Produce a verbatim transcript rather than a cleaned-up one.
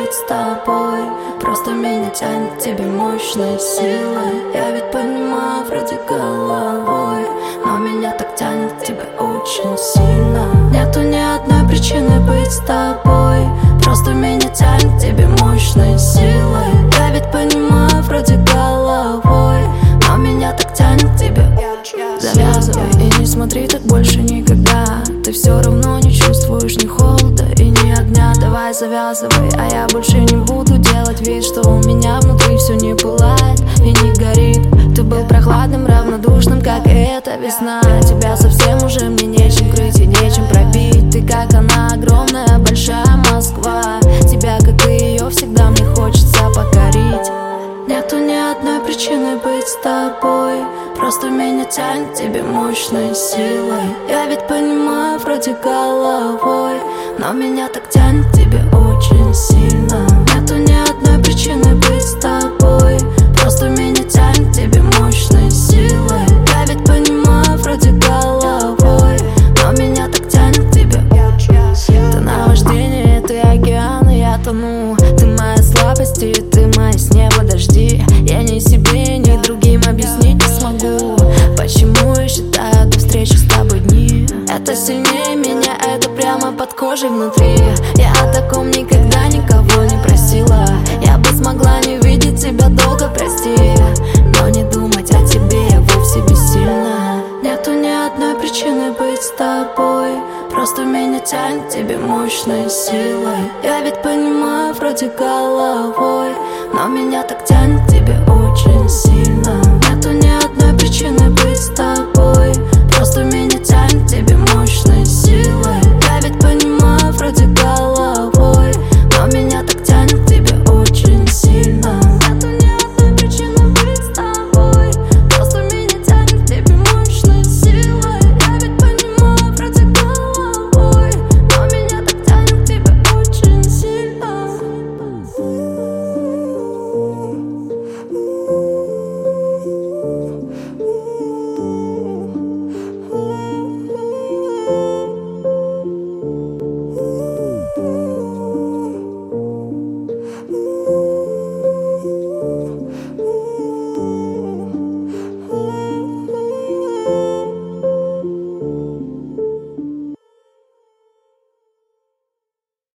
быть с тобой. Просто меня тянет к тебе мощной силой. Я ведь понимаю вроде головой, но меня так тянет к тебе очень сильно. Нету ни одной причины быть с тобой. Просто меня тянет к тебе мощной силой. Я ведь понимаю вроде головой, но меня так тянет к тебе. Завязывай и не смотри так больше никогда. Ты все равно не чувствуешь ни холода и ни огня. Давай завязывай, а я больше не буду делать вид, что у меня внутри все не пылает и не горит. Ты был прохладным, равнодушным, как и эта весна. Тебя совсем уже мне нечем крыть и нечем пробить. Ты как она, огромная, большая Москва. Тебя, как и ее, всегда мне хочется покорить. Нету ни одной причины быть с тобой. Просто меня тянет к тебе мощной силой. Я ведь понимаю вроде головой, но меня так тянет к тебе очень сильно. Нету ни одной причины быть с тобой. Просто меня тянет к тебе мощной силой. Я ведь понимаю вроде головой, но меня так тянет к тебе. Ты наваждение, ты океан, и я тону. Ты моя слабость, и ты моя с неба дожди. Я ни себе, ни другим объяснить не смогу, почему я считаю до встречи с тобой дни. Это сильнее меня, это прямо под кожей внутри. Я о таком никогда никого не просила. Я бы смогла не видеть тебя долго, прости, но не думать о тебе я вовсе бессильна. Нету ни одной причины быть с тобой. Просто меня тянет к тебе мощной силой. Я ведь понимаю вроде головой, но меня так тянет к тебе очень сильно. Нету ни одной причины быть с тобой.